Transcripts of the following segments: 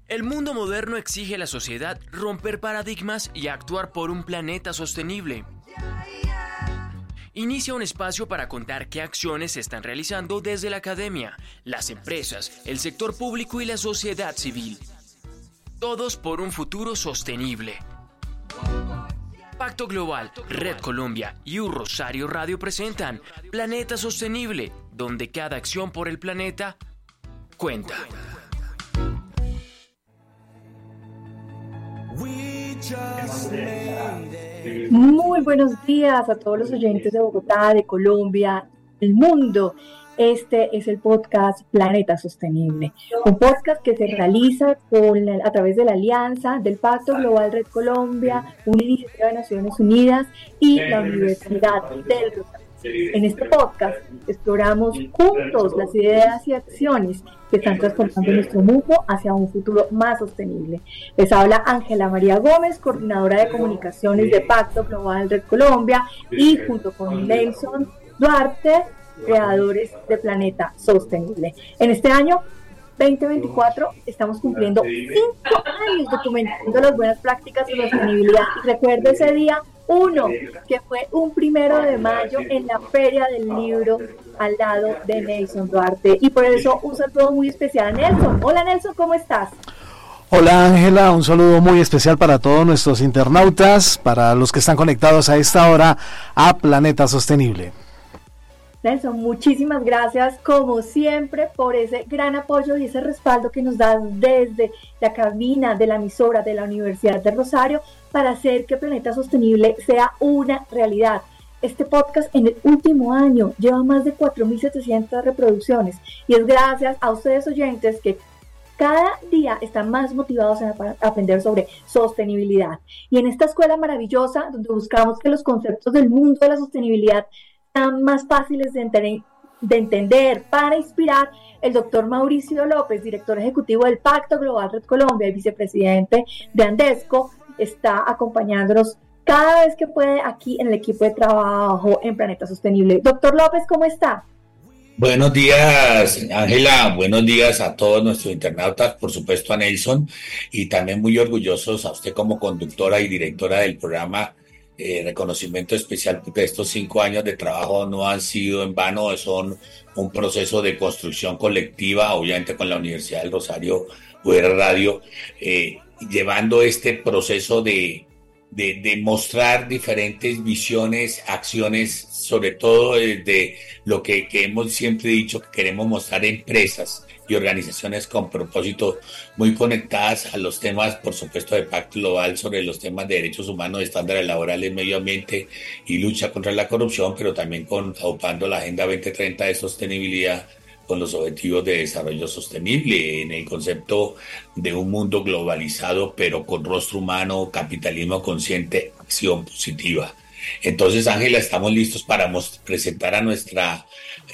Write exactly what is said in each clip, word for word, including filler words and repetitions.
El mundo moderno exige a la sociedad romper paradigmas y actuar por un planeta sostenible. Inicia un espacio para contar qué acciones se están realizando desde la academia, las empresas, el sector público y la sociedad civil. Todos por un futuro sostenible. Pacto Global, Red Colombia y U Rosario Radio presentan Planeta Sostenible, donde cada acción por el planeta cuenta. Muy buenos días a todos los oyentes de Bogotá, de Colombia, del mundo. Este es el podcast Planeta Sostenible, un podcast que se realiza con la, a través de la alianza del Pacto Global Red Colombia, una iniciativa de Naciones Unidas y la Universidad del Rosario. En este podcast exploramos juntos las ideas y acciones que están transformando nuestro mundo hacia un futuro más sostenible. Les habla Ángela María Gómez, coordinadora de comunicaciones de Pacto Global Red Colombia, y junto con Nelson Duarte, creadores de Planeta Sostenible. En este año veinte veinticuatro estamos cumpliendo cinco años documentando las buenas prácticas de sostenibilidad. Y recuerdo ese día uno, que fue un primero de mayo en la Feria del Libro al lado de Nelson Duarte. Y por eso un saludo muy especial a Nelson. Hola Nelson, ¿cómo estás? Hola Ángela, un saludo muy especial para todos nuestros internautas, para los que están conectados a esta hora a Planeta Sostenible. Nelson, muchísimas gracias como siempre por ese gran apoyo y ese respaldo que nos das desde la cabina de la emisora de la Universidad de Rosario para hacer que Planeta Sostenible sea una realidad. Este podcast en el último año lleva más de cuatro mil setecientas reproducciones y es gracias a ustedes oyentes que cada día están más motivados en aprender sobre sostenibilidad. Y en esta escuela maravillosa donde buscamos que los conceptos del mundo de la sostenibilidad sean más fáciles de entender, de entender para inspirar, el doctor Mauricio López, director ejecutivo del Pacto Global Red Colombia y vicepresidente de Andesco, está acompañándonos cada vez que puede aquí en el equipo de trabajo en Planeta Sostenible. Doctor López, ¿cómo está? Buenos días, Ángela, buenos días a todos nuestros internautas, por supuesto a Nelson, y también muy orgullosos a usted como conductora y directora del programa. Eh, reconocimiento especial porque estos cinco años de trabajo no han sido en vano, son un proceso de construcción colectiva, obviamente con la Universidad del Rosario, U R Radio, eh, llevando este proceso de, de, de mostrar diferentes visiones, acciones, sobre todo desde lo que, que hemos siempre dicho que queremos mostrar empresas y organizaciones con propósitos muy conectadas a los temas, por supuesto, de Pacto Global sobre los temas de derechos humanos, estándares laborales, medio ambiente y lucha contra la corrupción, pero también con aupando la Agenda veinte treinta de sostenibilidad con los objetivos de desarrollo sostenible en el concepto de un mundo globalizado, pero con rostro humano, capitalismo consciente, acción positiva. Entonces, Ángela, estamos listos para presentar a nuestra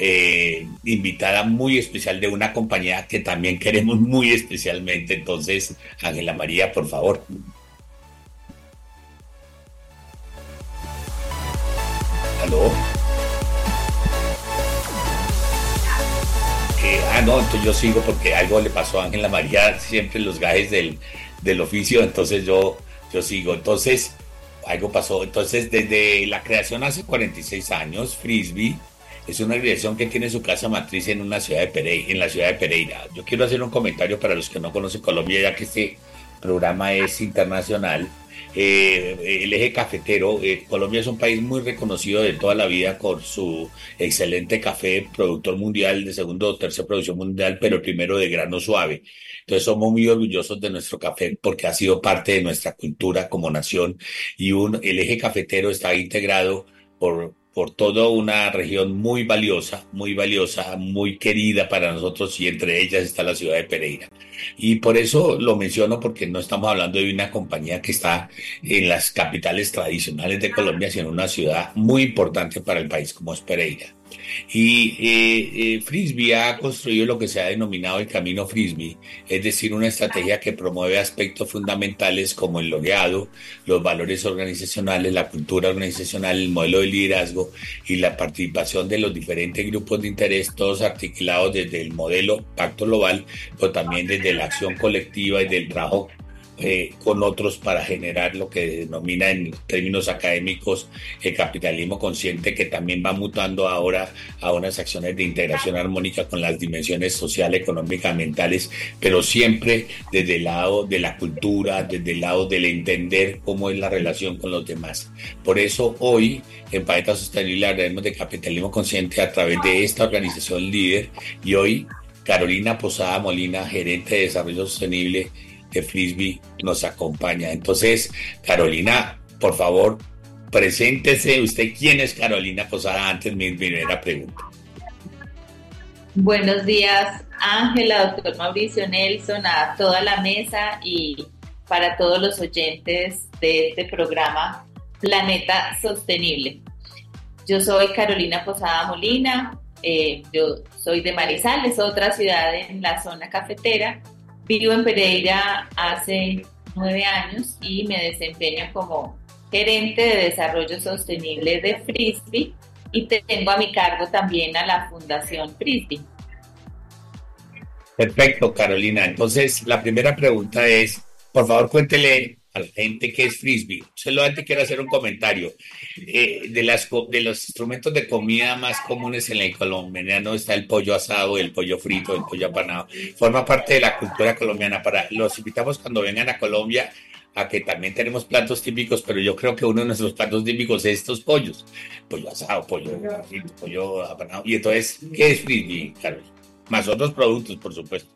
eh, invitada muy especial de una compañía que también queremos muy especialmente. Entonces, Ángela María, por favor. ¿Aló? Eh, ah, no, entonces yo sigo porque algo le pasó a Ángela María, siempre los gajes del, del oficio, entonces yo, yo sigo. Entonces, algo pasó. Entonces, desde la creación hace cuarenta y seis años, Frisbee es una organización que tiene su casa matriz en una ciudad de Pereira, en la ciudad de Pereira. Yo quiero hacer un comentario para los que no conocen Colombia, ya que este programa es internacional. Eh, el eje cafetero, eh, Colombia es un país muy reconocido de toda la vida por su excelente café, productor mundial, de segundo o tercera producción mundial, pero primero de grano suave. Entonces somos muy orgullosos de nuestro café porque ha sido parte de nuestra cultura como nación, y un, el eje cafetero está integrado por, por toda una región muy valiosa, muy valiosa, muy querida para nosotros, y entre ellas está la ciudad de Pereira. Y por eso lo menciono, porque no estamos hablando de una compañía que está en las capitales tradicionales de Colombia, sino una ciudad muy importante para el país como es Pereira. Y eh, eh, Frisbee ha construido lo que se ha denominado el camino Frisbee, es decir, una estrategia que promueve aspectos fundamentales como el logueado, los valores organizacionales, la cultura organizacional, el modelo de liderazgo y la participación de los diferentes grupos de interés, todos articulados desde el modelo Pacto Global, pero también desde la acción colectiva y del trabajo Eh, con otros para generar lo que denomina en términos académicos el capitalismo consciente, que también va mutando ahora a unas acciones de integración armónica con las dimensiones social, económicas, mentales, pero siempre desde el lado de la cultura, desde el lado del entender cómo es la relación con los demás. Por eso hoy en Planeta Sostenible hablaremos de capitalismo consciente a través de esta organización líder, y hoy Carolina Posada Molina, gerente de desarrollo sostenible de Frisbee, nos acompaña. Entonces, Carolina, por favor, preséntese. ¿Usted quién es Carolina Posada? Antes mi primera pregunta. Buenos días, Ángela, doctor Mauricio Nelson, a toda la mesa y para todos los oyentes de este programa Planeta Sostenible. Yo soy Carolina Posada Molina, eh, yo soy de Manizales, otra ciudad en la zona cafetera. Vivo en Pereira hace nueve años y me desempeño como gerente de desarrollo sostenible de Frisbee y tengo a mi cargo también a la Fundación Frisbee. Perfecto, Carolina. Entonces, la primera pregunta es, por favor, cuéntele a la gente qué es Frisbee. Solamente quiero hacer un comentario. Eh, de, las, de los instrumentos de comida más comunes en el colombiano está el pollo asado, el pollo frito, el pollo apanado. Forma parte de la cultura colombiana. Para, los invitamos cuando vengan a Colombia a que también tenemos platos típicos, pero yo creo que uno de nuestros platos típicos es estos pollos. Pollo asado, pollo frito, pollo apanado. Y entonces, ¿qué es Frisbee, Carlos? Más otros productos, por supuesto.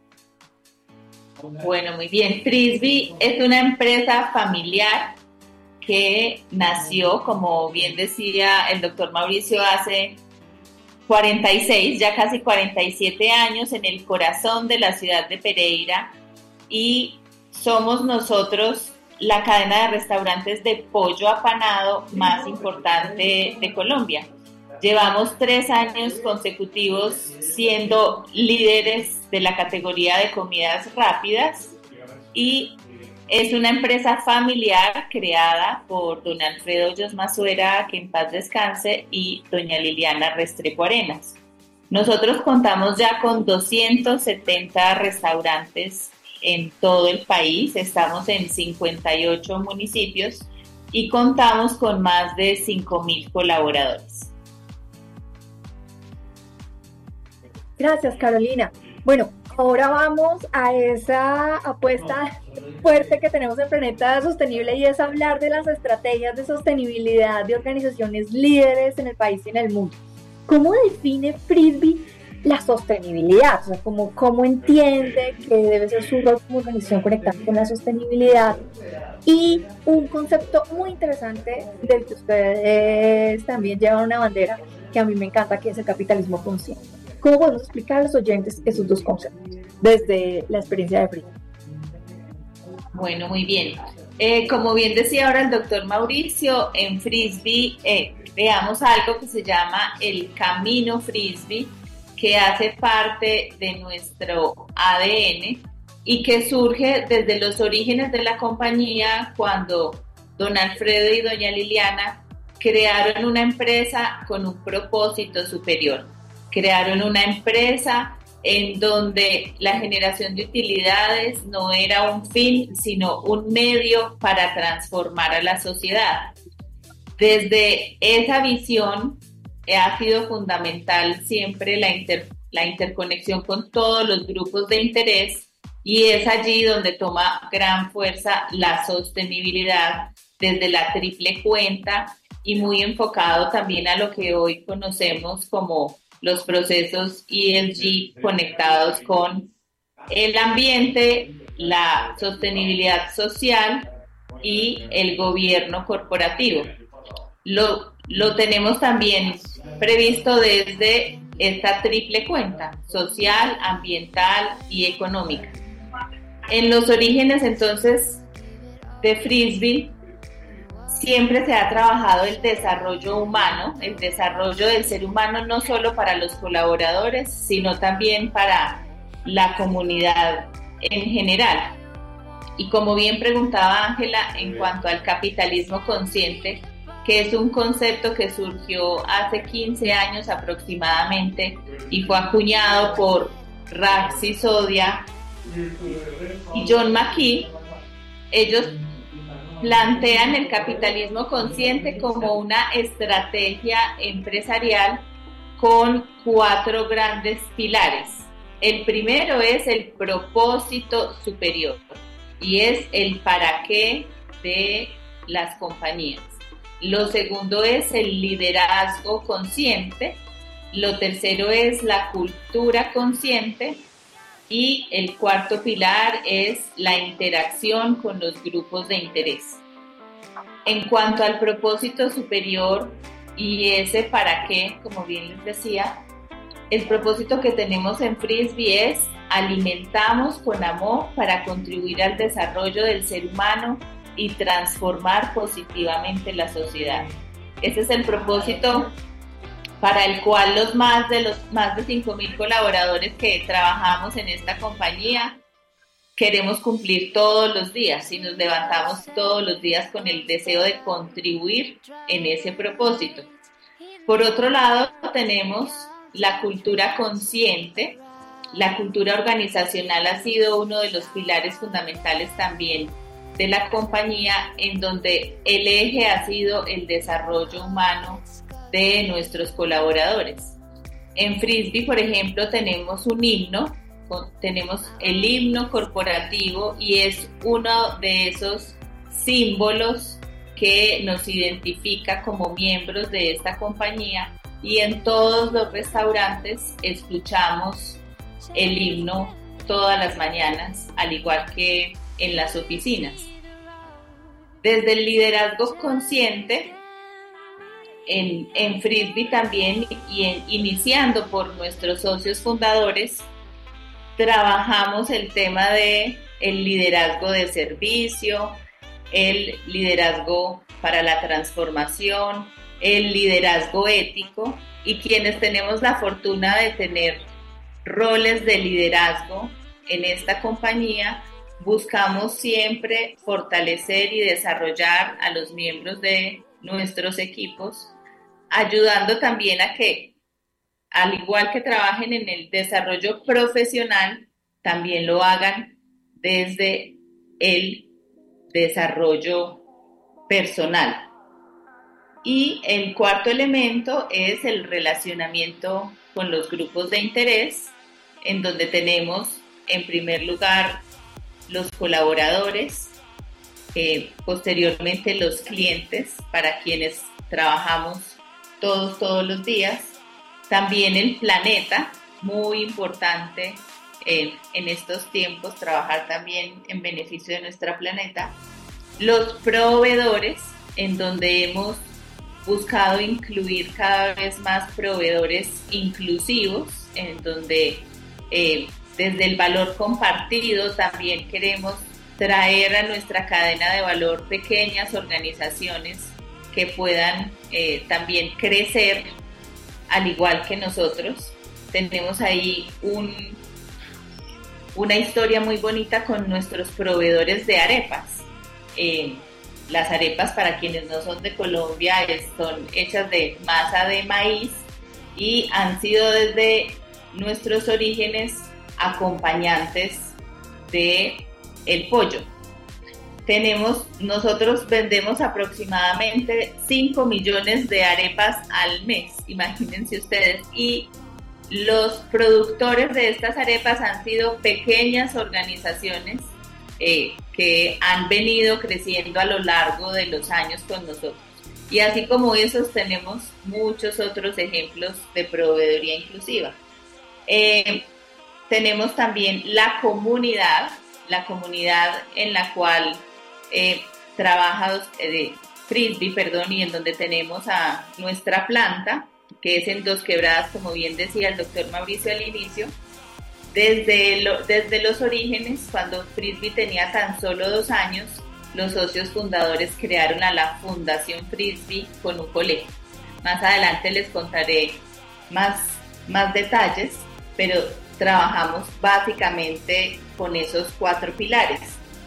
Bueno, muy bien. Frisbee es una empresa familiar que nació, como bien decía el doctor Mauricio, hace cuarenta y seis, ya casi cuarenta y siete años en el corazón de la ciudad de Pereira, y somos nosotros la cadena de restaurantes de pollo apanado más importante de Colombia. Llevamos tres años consecutivos siendo líderes de la categoría de comidas rápidas y es una empresa familiar creada por don Alfredo Yosmasuera, que en paz descanse, y doña Liliana Restrepo Arenas. Nosotros contamos ya con doscientos setenta restaurantes en todo el país, estamos en cincuenta y ocho municipios y contamos con más de cinco mil colaboradores. Gracias, Carolina. Bueno, ahora vamos a esa apuesta fuerte que tenemos en Planeta Sostenible y es hablar de las estrategias de sostenibilidad de organizaciones líderes en el país y en el mundo. ¿Cómo define Frisbee la sostenibilidad? O sea, ¿cómo, cómo entiende que debe ser su rol como organización conectada con la sostenibilidad? Y un concepto muy interesante del que ustedes también llevan una bandera que a mí me encanta, que es el capitalismo consciente. ¿Cómo podemos explicar a los oyentes esos dos conceptos desde la experiencia de Frisbee? Bueno, muy bien. Eh, como bien decía ahora el doctor Mauricio, en Frisbee eh, creamos algo que se llama el Camino Frisbee, que hace parte de nuestro A D N y que surge desde los orígenes de la compañía cuando don Alfredo y doña Liliana crearon una empresa con un propósito superior. Crearon una empresa en donde la generación de utilidades no era un fin, sino un medio para transformar a la sociedad. Desde esa visión ha sido fundamental siempre la, inter, la interconexión con todos los grupos de interés y es allí donde toma gran fuerza la sostenibilidad desde la triple cuenta y muy enfocado también a lo que hoy conocemos como los procesos E S G conectados con el ambiente, la sostenibilidad social y el gobierno corporativo. Lo, lo tenemos también previsto desde esta triple cuenta, social, ambiental y económica. En los orígenes entonces de Frisbee, siempre se ha trabajado el desarrollo humano, el desarrollo del ser humano no solo para los colaboradores, sino también para la comunidad en general. Y como bien preguntaba Ángela, en cuanto al capitalismo consciente, que es un concepto que surgió hace quince años aproximadamente y fue acuñado por Ralph Sisodia y John McKee. Ellos plantean el capitalismo consciente como una estrategia empresarial con cuatro grandes pilares. El primero es el propósito superior y es el para qué de las compañías. Lo segundo es el liderazgo consciente. Lo tercero es la cultura consciente. Y el cuarto pilar es la interacción con los grupos de interés. En cuanto al propósito superior y ese para qué, como bien les decía, el propósito que tenemos en Frisbee es alimentamos con amor para contribuir al desarrollo del ser humano y transformar positivamente la sociedad. Ese es el propósito para el cual los más de los más de cinco mil colaboradores que trabajamos en esta compañía queremos cumplir todos los días y nos levantamos todos los días con el deseo de contribuir en ese propósito. Por otro lado, tenemos la cultura consciente. La cultura organizacional ha sido uno de los pilares fundamentales también de la compañía, en donde el eje ha sido el desarrollo humano de nuestros colaboradores. En Frisbee, por ejemplo, tenemos un himno, tenemos el himno corporativo y es uno de esos símbolos que nos identifica como miembros de esta compañía, y en todos los restaurantes escuchamos el himno todas las mañanas, al igual que en las oficinas. Desde el liderazgo consciente, En, en Frisbee también, y en, iniciando por nuestros socios fundadores, trabajamos el tema de el liderazgo de servicio, el liderazgo para la transformación, el liderazgo ético, y quienes tenemos la fortuna de tener roles de liderazgo en esta compañía, buscamos siempre fortalecer y desarrollar a los miembros de nuestros equipos, ayudando también a que, al igual que trabajen en el desarrollo profesional, también lo hagan desde el desarrollo personal. Y el cuarto elemento es el relacionamiento con los grupos de interés, en donde tenemos en primer lugar los colaboradores, eh, posteriormente los clientes, para quienes trabajamos todos, todos los días. También el planeta, muy importante eh, en estos tiempos, trabajar también en beneficio de nuestro planeta. Los proveedores, en donde hemos buscado incluir cada vez más proveedores inclusivos, en donde eh, desde el valor compartido también queremos traer a nuestra cadena de valor pequeñas organizaciones que puedan eh, también crecer al igual que nosotros. Tenemos ahí un, una historia muy bonita con nuestros proveedores de arepas. Eh, las arepas, para quienes no son de Colombia, son hechas de masa de maíz y han sido desde nuestros orígenes acompañantes de el pollo. Tenemos, nosotros vendemos aproximadamente cinco millones de arepas al mes, imagínense ustedes, y los productores de estas arepas han sido pequeñas organizaciones eh, que han venido creciendo a lo largo de los años con nosotros. Y así como esos, tenemos muchos otros ejemplos de proveeduría inclusiva. Eh, tenemos también la comunidad, la comunidad en la cual eh, trabaja eh, Frisbee, perdón, y en donde tenemos a nuestra planta, que es en Dos Quebradas, como bien decía el doctor Mauricio al inicio. Desde, lo, desde los orígenes, cuando Frisbee tenía tan solo dos años, los socios fundadores crearon a la Fundación Frisbee con un colegio. Más adelante les contaré más, más detalles, pero trabajamos básicamente con esos cuatro pilares.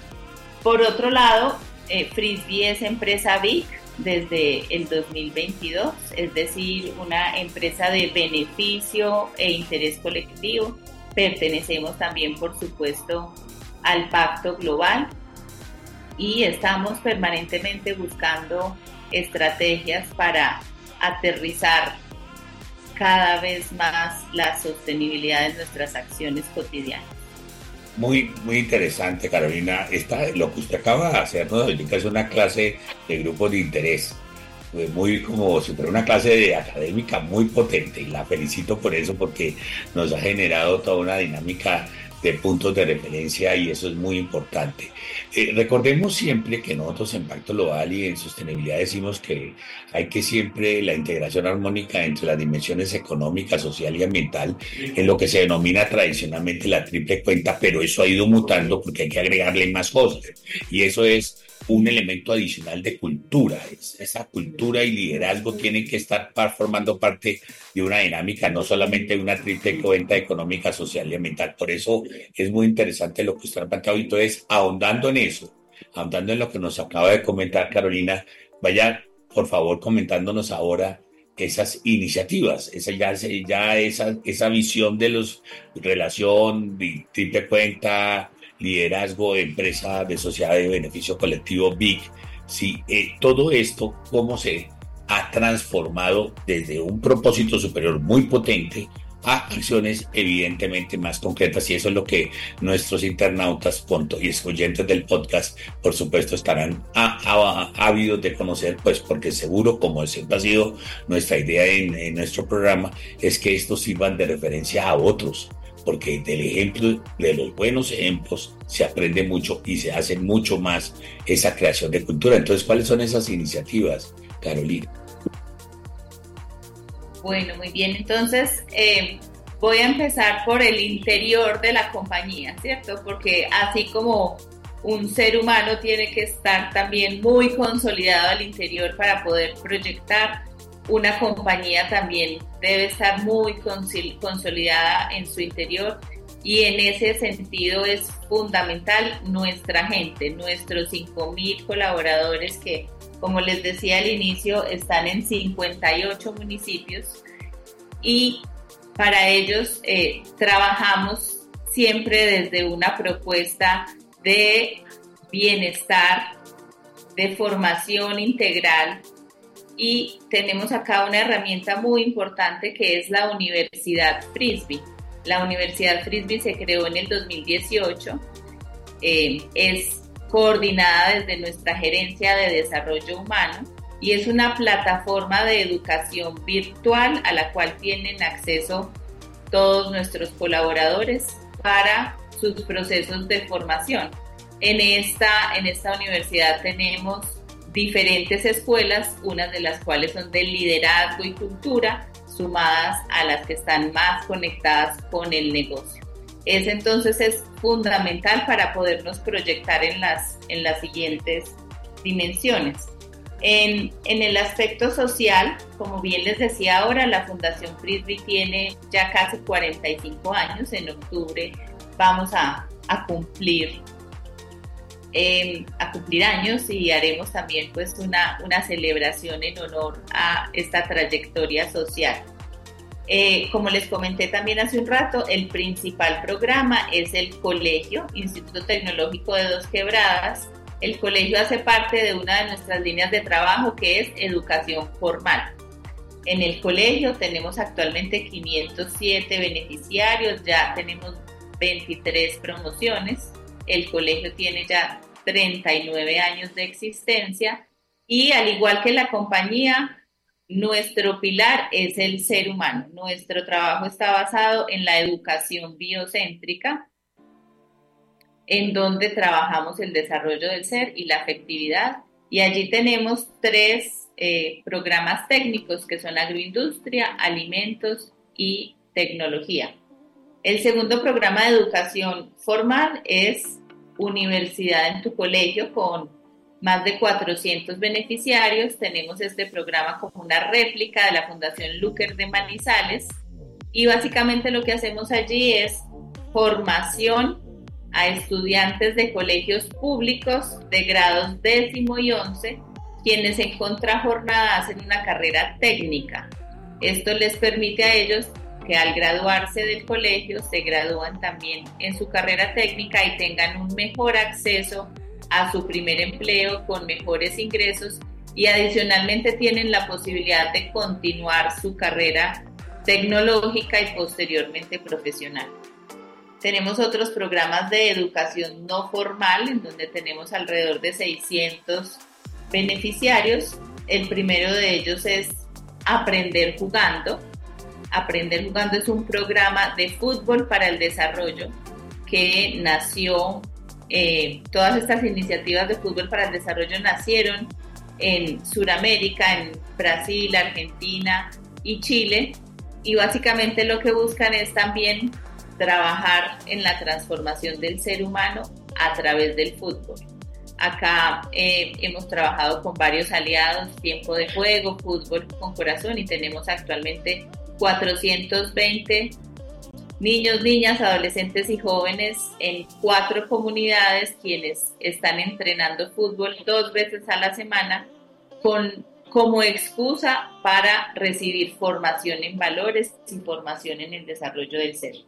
Por otro lado, eh, Frisbee es empresa B I C desde el dos mil veintidós, es decir, una empresa de beneficio e interés colectivo. Pertenecemos también, por supuesto, al Pacto Global y estamos permanentemente buscando estrategias para aterrizar cada vez más la sostenibilidad de nuestras acciones cotidianas. Muy, muy interesante, Carolina. Esta, lo que usted acaba de hacernos ahorita es una clase de grupos de interés. Fue muy como si fuera una clase de académica muy potente y la felicito por eso porque nos ha generado toda una dinámica de puntos de referencia y eso es muy importante. Eh, recordemos siempre que nosotros en Pacto Global y en sostenibilidad decimos que hay que siempre la integración armónica entre las dimensiones económica, social y ambiental en lo que se denomina tradicionalmente la triple cuenta, pero eso ha ido mutando porque hay que agregarle más cosas y eso es un elemento adicional de cultura. Esa cultura y liderazgo tienen que estar formando parte de una dinámica, no solamente de una triple cuenta económica, social y ambiental. Por eso es muy interesante lo que usted ha planteado. Y entonces, ahondando en eso, ahondando en lo que nos acaba de comentar Carolina, vaya, por favor, comentándonos ahora esas iniciativas, esa ya, ya esa, esa visión de los relación, de triple cuenta, liderazgo, empresa de sociedad de beneficio colectivo, B I C. Sí, eh, todo esto, cómo se ha transformado desde un propósito superior muy potente a acciones evidentemente más concretas, y eso es lo que nuestros internautas y oyentes del podcast, por supuesto, estarán ávidos de conocer, pues porque seguro, como siempre ha sido nuestra idea en, en nuestro programa, es que estos sirvan de referencia a otros, porque del ejemplo, de los buenos ejemplos, se aprende mucho y se hace mucho más esa creación de cultura. Entonces, ¿cuáles son esas iniciativas, Carolina? Bueno, muy bien. Entonces, eh, voy a empezar por el interior de la compañía, ¿cierto? Porque así como un ser humano tiene que estar también muy consolidado al interior para poder proyectar, una compañía también debe estar muy consolidada en su interior y en ese sentido es fundamental nuestra gente, nuestros cinco mil colaboradores que, como les decía al inicio, están en cincuenta y ocho municipios y para ellos eh, trabajamos siempre desde una propuesta de bienestar, de formación integral. Y tenemos acá una herramienta muy importante que es la Universidad Frisbee. La Universidad Frisbee se creó en el dos mil dieciocho, eh, es coordinada desde nuestra Gerencia de Desarrollo Humano y es una plataforma de educación virtual a la cual tienen acceso todos nuestros colaboradores para sus procesos de formación. En esta, en esta universidad tenemos diferentes escuelas, unas de las cuales son de liderazgo y cultura, sumadas a las que están más conectadas con el negocio. Eso entonces es fundamental para podernos proyectar en las, en las siguientes dimensiones. En, en el aspecto social, como bien les decía ahora, la Fundación Frisbee tiene ya casi cuarenta y cinco años. En octubre vamos a, a cumplir Eh, a cumplir años y haremos también pues una, una celebración en honor a esta trayectoria social. Eh, como les comenté también hace un rato, el principal programa es el Colegio Instituto Tecnológico de Dos Quebradas. El colegio hace parte de una de nuestras líneas de trabajo que es educación formal. En el colegio tenemos actualmente quinientos siete beneficiarios, ya tenemos veintitrés promociones. El colegio tiene ya treinta y nueve años de existencia y al igual que la compañía, nuestro pilar es el ser humano. Nuestro trabajo está basado en la educación biocéntrica, en donde trabajamos el desarrollo del ser y la afectividad. Y allí tenemos tres eh, programas técnicos que son agroindustria, alimentos y tecnología. El segundo programa de educación formal es Universidad en tu Colegio, con más de cuatrocientos beneficiarios. Tenemos este programa como una réplica de la Fundación Luker de Manizales y básicamente lo que hacemos allí es formación a estudiantes de colegios públicos de grados décimo y once, quienes en contrajornada hacen una carrera técnica. Esto les permite a ellos que al graduarse del colegio se gradúan también en su carrera técnica y tengan un mejor acceso a su primer empleo con mejores ingresos y adicionalmente tienen la posibilidad de continuar su carrera tecnológica y posteriormente profesional. Tenemos otros programas de educación no formal en donde tenemos alrededor de seiscientos beneficiarios. El primero de ellos es Aprender Jugando. Aprender Jugando es un programa de fútbol para el desarrollo que nació, eh, todas estas iniciativas de fútbol para el desarrollo nacieron en Sudamérica, en Brasil, Argentina y Chile, y básicamente lo que buscan es también trabajar en la transformación del ser humano a través del fútbol. Acá eh, hemos trabajado con varios aliados, Tiempo de Juego, Fútbol con Corazón, y tenemos actualmente cuatrocientos veinte niños, niñas, adolescentes y jóvenes en cuatro comunidades quienes están entrenando fútbol dos veces a la semana con, como excusa para recibir formación en valores y formación en el desarrollo del ser.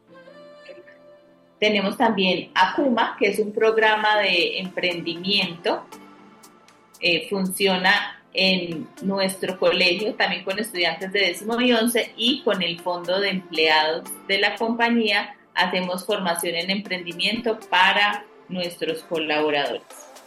Tenemos también Akuma, que es un programa de emprendimiento. Eh, funciona en nuestro colegio, también con estudiantes de décimo y once, y con el fondo de empleados de la compañía hacemos formación en emprendimiento para nuestros colaboradores.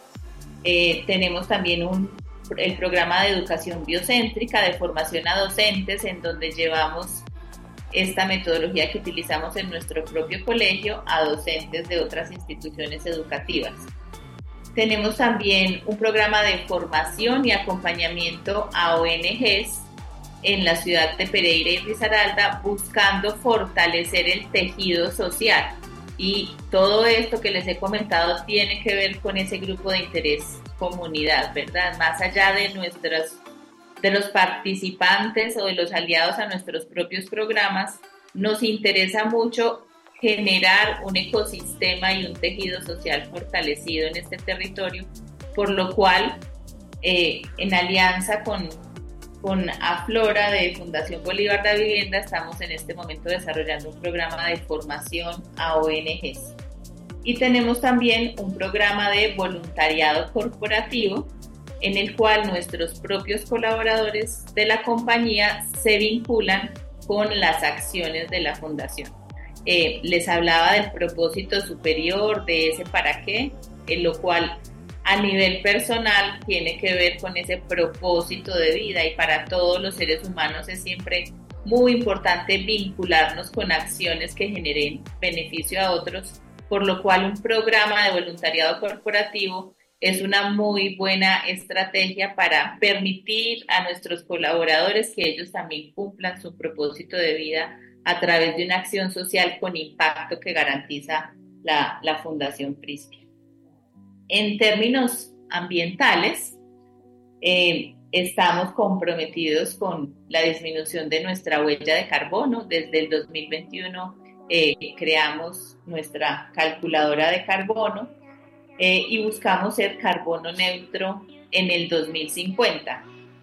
Eh, tenemos también un, el programa de educación biocéntrica, de formación a docentes, en donde llevamos esta metodología que utilizamos en nuestro propio colegio a docentes de otras instituciones educativas. Tenemos también un programa de formación y acompañamiento a O N Ges en la ciudad de Pereira y Risaralda, buscando fortalecer el tejido social. Y todo esto que les he comentado tiene que ver con ese grupo de interés comunidad, ¿verdad? Más allá de nuestros, de los participantes o de los aliados a nuestros propios programas, nos interesa mucho generar un ecosistema y un tejido social fortalecido en este territorio, por lo cual, eh, en alianza con, con Aflora de Fundación Bolívar de Vivienda, estamos en este momento desarrollando un programa de formación a O N Ges. Y tenemos también un programa de voluntariado corporativo, en el cual nuestros propios colaboradores de la compañía se vinculan con las acciones de la fundación. Eh, les hablaba del propósito superior, de ese para qué, en lo cual a nivel personal tiene que ver con ese propósito de vida, y para todos los seres humanos es siempre muy importante vincularnos con acciones que generen beneficio a otros, por lo cual un programa de voluntariado corporativo es una muy buena estrategia para permitir a nuestros colaboradores que ellos también cumplan su propósito de vida a través de una acción social con impacto que garantiza la, la Fundación Frisbee. En términos ambientales, eh, estamos comprometidos con la disminución de nuestra huella de carbono. Desde el dos mil veintiuno eh, creamos nuestra calculadora de carbono eh, y buscamos ser carbono neutro en el dos mil cincuenta.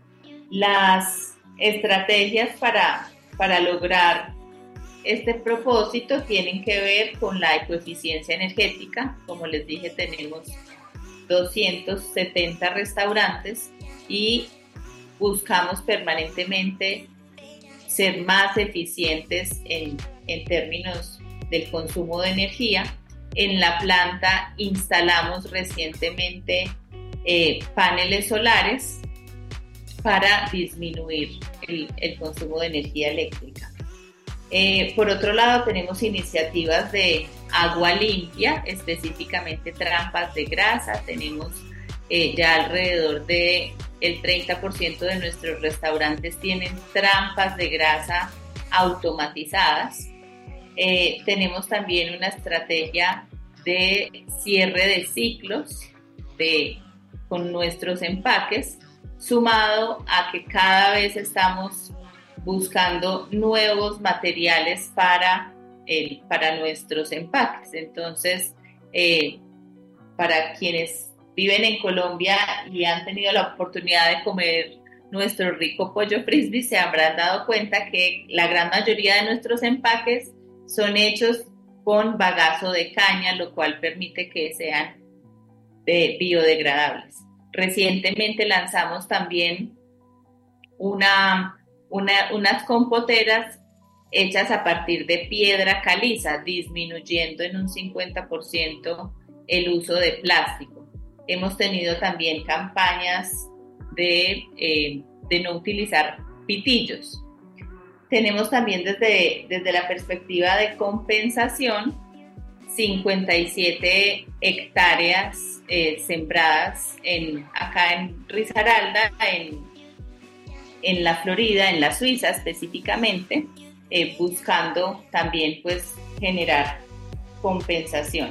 Las estrategias para, para lograr este propósito tienen que ver con la ecoeficiencia energética. Como les dije, tenemos doscientos setenta restaurantes y buscamos permanentemente ser más eficientes en, en términos del consumo de energía. En la planta instalamos recientemente eh, paneles solares para disminuir el, el consumo de energía eléctrica. Eh, por otro lado, tenemos iniciativas de agua limpia, específicamente trampas de grasa. Tenemos eh, ya alrededor de el treinta por ciento de nuestros restaurantes tienen trampas de grasa automatizadas. Eh, tenemos también una estrategia de cierre de ciclos, de con nuestros empaques, sumado a que cada vez estamos buscando nuevos materiales para, el, para nuestros empaques. Entonces, eh, para quienes viven en Colombia y han tenido la oportunidad de comer nuestro rico pollo frisbee, se habrán dado cuenta que la gran mayoría de nuestros empaques son hechos con bagazo de caña, lo cual permite que sean eh, biodegradables. Recientemente lanzamos también una, una, unas compoteras hechas a partir de piedra caliza, disminuyendo en un cincuenta por ciento el uso de plástico. Hemos tenido también campañas de, eh, de no utilizar pitillos. Tenemos también desde, desde la perspectiva de compensación cincuenta y siete hectáreas eh, sembradas en, acá en Risaralda, en, en la Florida, en la Suiza específicamente, eh, buscando también pues generar compensación.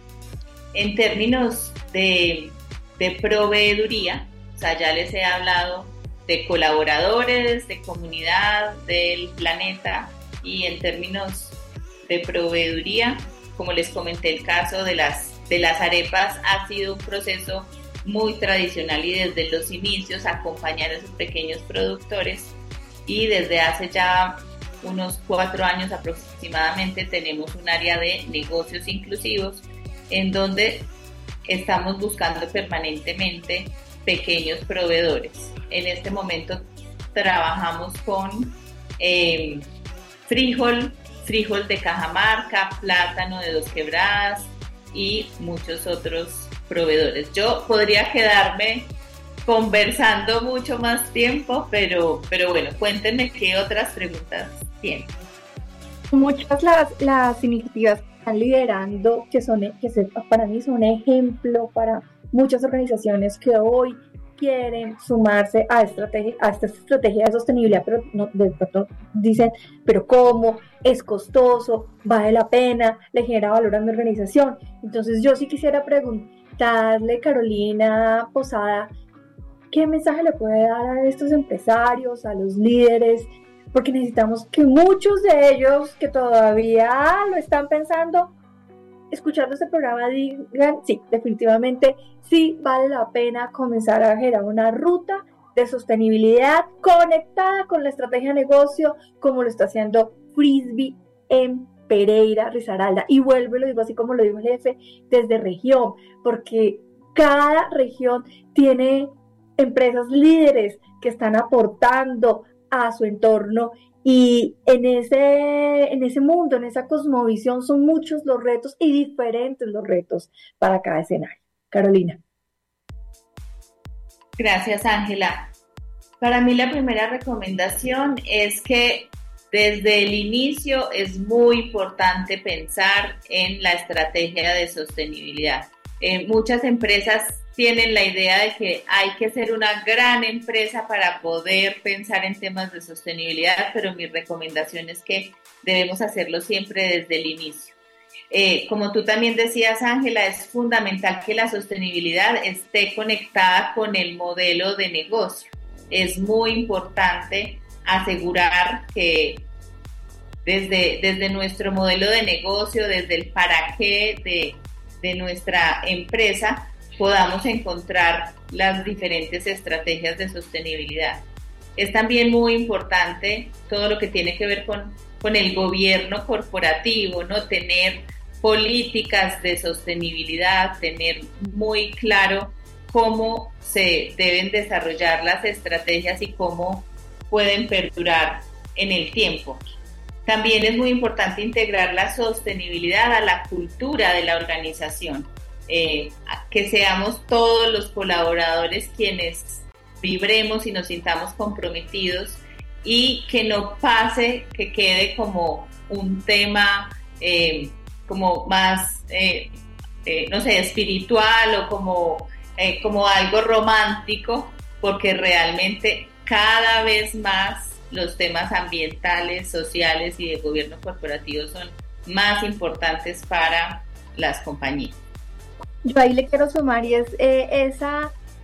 En términos de, de proveeduría, o sea, ya les he hablado de colaboradores, de comunidad, del planeta, y en términos de proveeduría, como les comenté, el caso de las, de las arepas ha sido un proceso muy tradicional y desde los inicios acompañar a esos pequeños productores, y desde hace ya unos cuatro años aproximadamente tenemos un área de negocios inclusivos en donde estamos buscando permanentemente pequeños proveedores. En este momento trabajamos con eh, frijol, frijol de Cajamarca, plátano de Dos Quebradas y muchos otros proveedores. Yo podría quedarme conversando mucho más tiempo, pero, pero bueno, cuéntenme qué otras preguntas tienen. Muchas las, las iniciativas que están liderando, que, son, que se, para mí son ejemplo para muchas organizaciones que hoy quieren sumarse a, estrategia, a esta estrategia de sostenibilidad, pero no, de pronto dicen, pero ¿cómo? Es costoso, vale la pena, le genera valor a mi organización. Entonces yo sí quisiera preguntarle, Carolina Posada, ¿qué mensaje le puede dar a estos empresarios, a los líderes? Porque necesitamos que muchos de ellos que todavía lo están pensando, escuchando este programa, digan, sí, definitivamente sí vale la pena comenzar a generar una ruta de sostenibilidad conectada con la estrategia de negocio, como lo está haciendo Frisbee en Pereira, Risaralda. Y vuelvo y lo digo así como lo dijo el jefe, desde región, porque cada región tiene empresas líderes que están aportando a su entorno, y en ese, en ese mundo, en esa cosmovisión, son muchos los retos y diferentes los retos para cada escenario. Carolina. Gracias, Ángela. Para mí la primera recomendación es que desde el inicio es muy importante pensar en la estrategia de sostenibilidad. Eh, muchas empresas tienen la idea de que hay que ser una gran empresa para poder pensar en temas de sostenibilidad, pero mi recomendación es que debemos hacerlo siempre desde el inicio. Eh, como tú también decías, Ángela, es fundamental que la sostenibilidad esté conectada con el modelo de negocio. Es muy importante asegurar que desde, desde nuestro modelo de negocio, desde el para qué de, de nuestra empresa, podamos encontrar las diferentes estrategias de sostenibilidad. Es también muy importante todo lo que tiene que ver con, con el gobierno corporativo, ¿no? Tener políticas de sostenibilidad, tener muy claro cómo se deben desarrollar las estrategias y cómo pueden perdurar en el tiempo. También es muy importante integrar la sostenibilidad a la cultura de la organización. Eh, que seamos todos los colaboradores quienes vibremos y nos sintamos comprometidos, y que no pase, que quede como un tema eh, como más, eh, eh, no sé, espiritual o como, eh, como algo romántico, porque realmente cada vez más los temas ambientales, sociales y de gobierno corporativo son más importantes para las compañías. Yo ahí le quiero sumar, y es eh, esa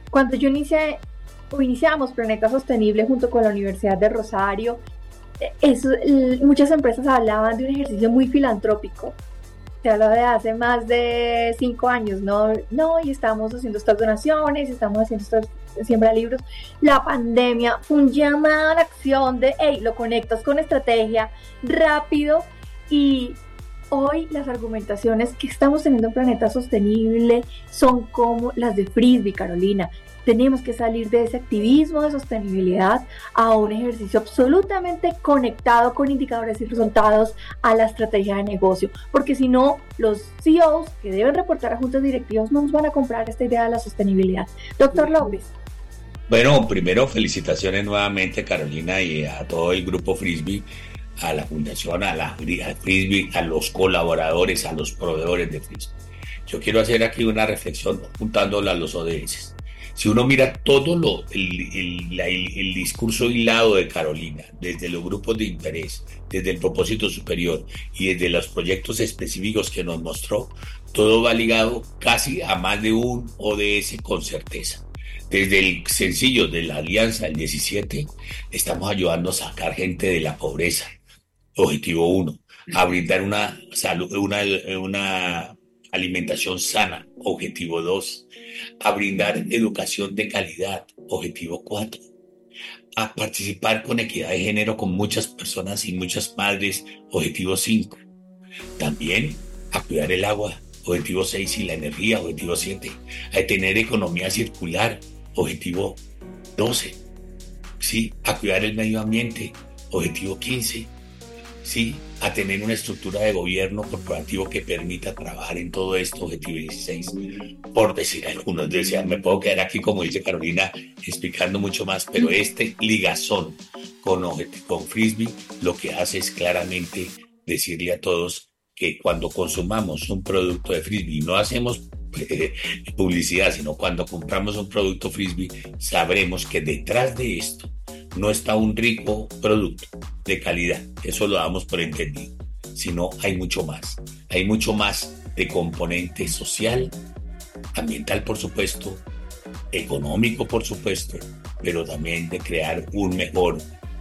Cuando yo inicié, o iniciamos Planeta Sostenible junto con la Universidad de Rosario, eso, muchas empresas hablaban de un ejercicio muy filantrópico. Se habla de hace más de cinco años, ¿no? No, y estamos haciendo estas donaciones, estamos haciendo estos siembra libros. La pandemia fue un llamado a la acción de, hey, lo conectas con estrategia, rápido, y hoy las argumentaciones que estamos teniendo en Planeta Sostenible son como las de Frisbee, Carolina. Tenemos que salir de ese activismo de sostenibilidad a un ejercicio absolutamente conectado con indicadores y resultados a la estrategia de negocio, porque si no, los C E Os que deben reportar a juntas directivas no nos van a comprar esta idea de la sostenibilidad. Doctor López. Bueno, primero felicitaciones nuevamente, Carolina, y a todo el grupo Frisbee, a la fundación, a la a Frisbee, a los colaboradores, a los proveedores de Frisbee. Yo quiero hacer aquí una reflexión juntándola a los O D S. Si uno mira todo lo, el, el, el, el discurso hilado de Carolina, desde los grupos de interés, desde el propósito superior y desde los proyectos específicos que nos mostró, todo va ligado casi a más de un O D S con certeza. Desde el sencillo de la alianza del diecisiete, estamos ayudando a sacar gente de la pobreza, objetivo uno, a brindar una salud, una, una alimentación sana, objetivo dos, a brindar educación de calidad, objetivo cuatro, a participar con equidad de género con muchas personas y muchas madres, objetivo cinco, también a cuidar el agua, objetivo seis, y la energía, objetivo siete, a tener economía circular, objetivo doce, ¿sí? A cuidar el medio ambiente, objetivo quince, ¿sí? A tener una estructura de gobierno corporativo que permita trabajar en todo esto, objetivo dieciséis, por decir algunos. Decía, me puedo quedar aquí, como dice Carolina, explicando mucho más, pero este ligazón con, con Frisbee lo que hace es claramente decirle a todos que cuando consumamos un producto de Frisbee, no hacemos eh, publicidad, sino cuando compramos un producto Frisbee, sabremos que detrás de esto no está un rico producto de calidad, eso lo damos por entendido, sino hay mucho más, hay mucho más de componente social, ambiental por supuesto, económico por supuesto, pero también de crear un mejor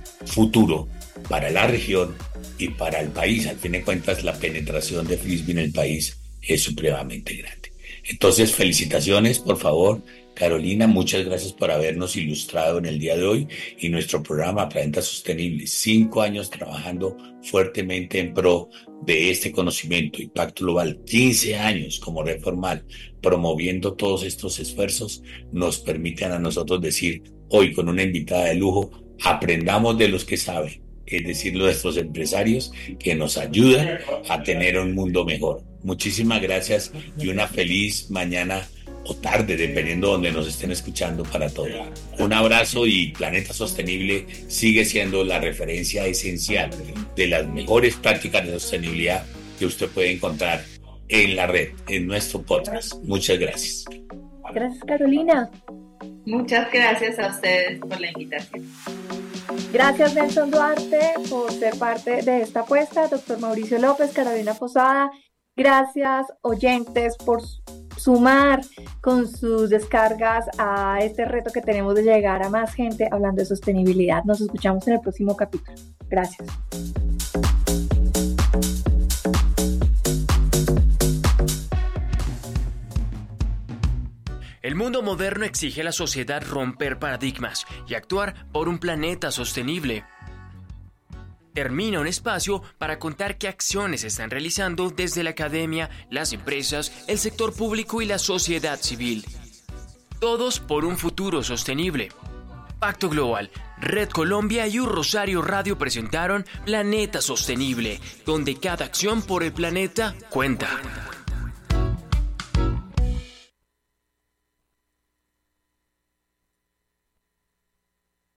futuro para la región y para el país. Al fin de cuentas, la penetración de Frisbee en el país es supremamente grande. Entonces, felicitaciones, por favor, Carolina, muchas gracias por habernos ilustrado en el día de hoy y nuestro programa Planeta Sostenible. Cinco años trabajando fuertemente en pro de este conocimiento, impacto global, quince años como Red Formal, promoviendo todos estos esfuerzos, nos permiten a nosotros decir hoy con una invitada de lujo, aprendamos de los que saben, es decir, nuestros empresarios que nos ayudan a tener un mundo mejor. Muchísimas gracias y una feliz mañana o tarde, dependiendo de donde nos estén escuchando, para todos. Un abrazo, y Planeta Sostenible sigue siendo la referencia esencial de las mejores prácticas de sostenibilidad que usted puede encontrar en la red, en nuestro podcast. Muchas gracias. Gracias, Carolina. Muchas gracias a ustedes por la invitación. Gracias, Nelson Duarte, por ser parte de esta apuesta. Doctor Mauricio López, Carolina Posada. Gracias, oyentes, por sumar con sus descargas a este reto que tenemos de llegar a más gente hablando de sostenibilidad. Nos escuchamos en el próximo capítulo. Gracias. El mundo moderno exige a la sociedad romper paradigmas y actuar por un planeta sostenible. Termina un espacio para contar qué acciones se están realizando desde la academia, las empresas, el sector público y la sociedad civil. Todos por un futuro sostenible. Pacto Global, Red Colombia y Un Rosario Radio presentaron Planeta Sostenible, donde cada acción por el planeta cuenta.